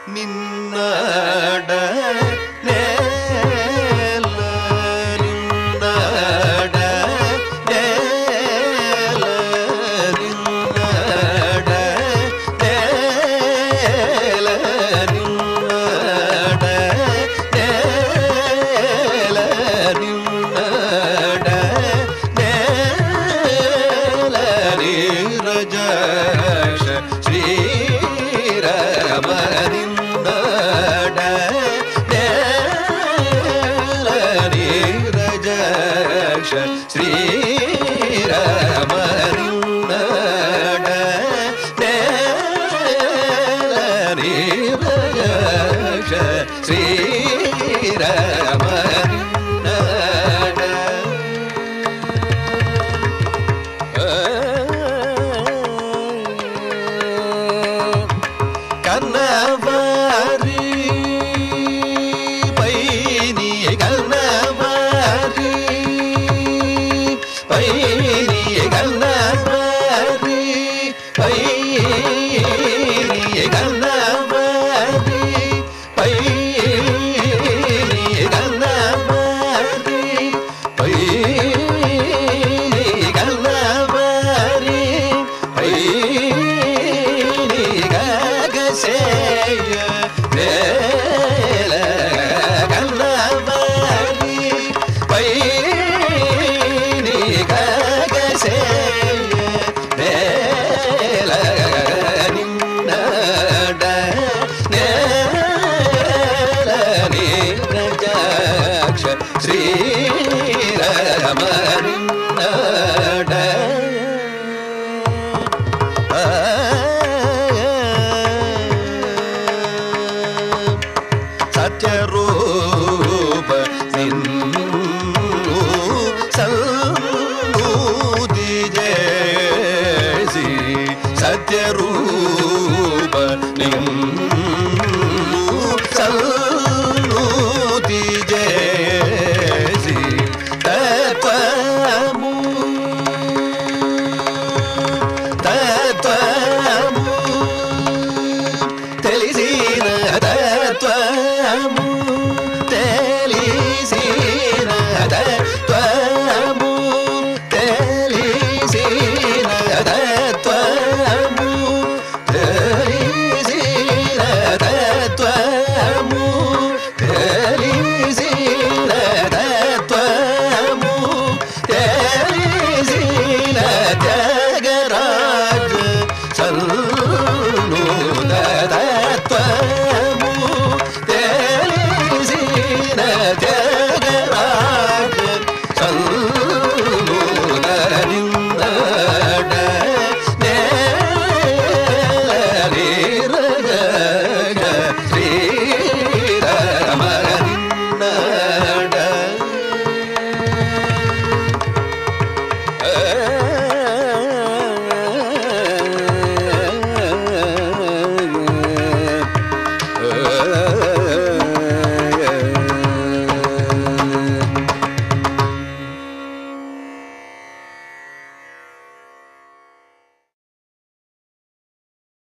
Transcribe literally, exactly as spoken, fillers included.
நின்னட நேல நின்னட நேல நின்னட நேல நின்னட நேல நின்னட நேல நீரஜக்ஷ ஸ்ரீரம நின்னட நேல நீரஜக்ஷ ஸ்ரீரம நின்னட நேல நீரஜக்ஷ ஸ்ரீரம கண்ணவாரி பைனி கண்ணவாரி பைனி கண்ணவாரி பைனி கண்ணவாரி பைனி கண்ணவாரி பைனி கண்ணவாரி பைனி ககசேய வேல கண்ணவாரி பைனி ககசேய வேல நின்னட நேல நீரஜக்ஷ ஸ்ரீரம நின்னட சத்யரூப நின்னு சல்லூதி ஜேசி சத்யரூப நின்னு சல்லூதி ஜேசி தத்வமு தத்வமு తెలిసిన తత్వము తెలిసిన తత్వము తెలిసిన తత్వము తెలిసిన తత్వము తెలిసిన తత్వము తెలిసిన జగరాజ సల్లుద తత్వము తెలిసిన జగరాజ సల్లుద నిన్నడ నేల నీరజగ శ్రీరమ నిన్నడ Uh